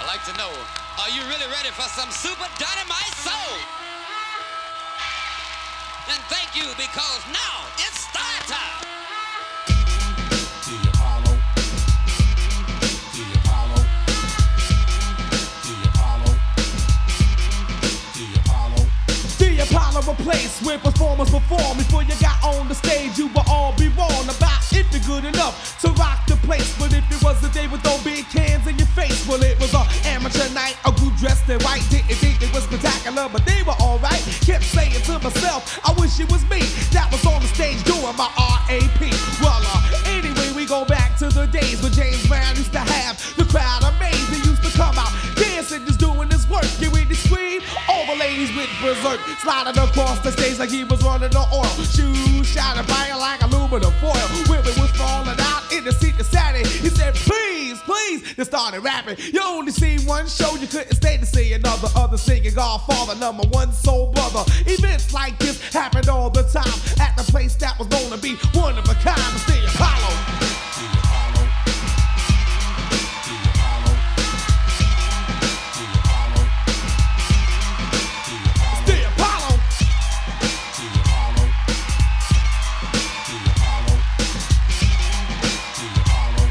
I'd like to know, are you really ready for some super dynamite soul? And thank you, because now it's start time. The Apollo. The Apollo. The Apollo. The Apollo. The Apollo, a place where performers perform. Before you got on the stage, you will all be wrong about if you're good enough to rock the place. But if it was a day with no big cans in your face, well, it was an amateur night. A group dressed in white didn't think it was spectacular, but they were alright. Kept saying to myself, I wish it was me that was on the stage doing my RAP. Well, anyway, we go back to the days when James Brown used to have the crowd amazed. He used to come out dancing, just doing his work. Get ready to scream, all the ladies went berserk, sliding across the stage like he was running the oil. Shoes shining bright like aluminum foil. Women was falling out in the seat to Saturday. He said, please, please. They started rapping. You only see one show, you couldn't stay to see another. Other singing Godfather, #1 soul brother. Events like this happened all the time at the place that was gonna be one of a kind. It's the Apollo. The Apollo. The Apollo. The Apollo. It's the Apollo. The Apollo. The Apollo. The Apollo.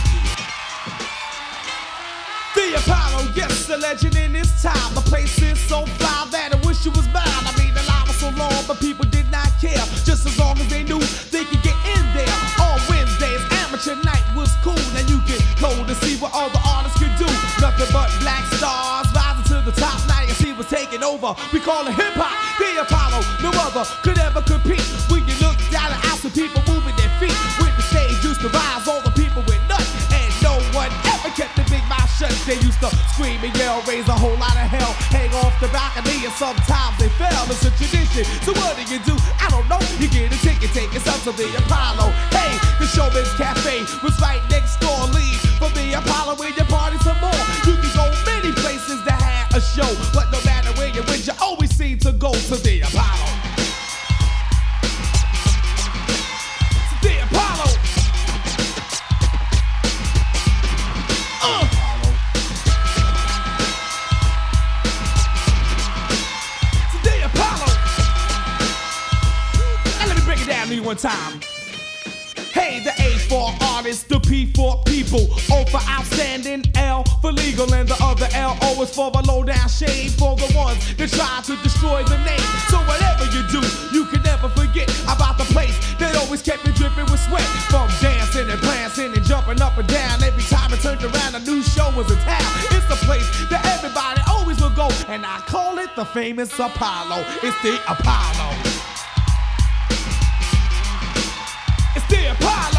The Apollo, yes, the legend in its time. The place is so fly that I wish it was mine. I mean, the line was so long, but people did not care. Just as long as they knew they could get in there. On Wednesdays, amateur night was cool. Now you get cold to see what all the artists could do. Nothing but black stars rising to the top. Now you see what's taking over. We call it hip hop. The Apollo, no other could ever compete. When you look down the aisle, see people moving their feet. When the stage used to rise, all the people went nuts, and no one ever kept the big mouth shut. They used to scream and yell, raise a whole lot of hell, hang off the balcony, and sometimes they fell. It's a tradition. So what do? I don't know. You get a ticket, take yourself to the Apollo. Hey, the Showman's Cafe was right next door. Leave for the Apollo where you party some more. You can go many places that had a show, but no matter where you went, you always seem to go to the Apollo. It's the Apollo. One time. Hey, the A for artists, the P for people, O for outstanding, L for legal, and the other LO is for the low down shade, for the ones that try to destroy the name. So whatever you do, you can never forget about the place that always kept me dripping with sweat. From dancing and prancing and jumping up and down, every time it turned around a new show was in town. It's the place that everybody always will go, and I call it the famous Apollo. It's the Apollo. It's the Apollo.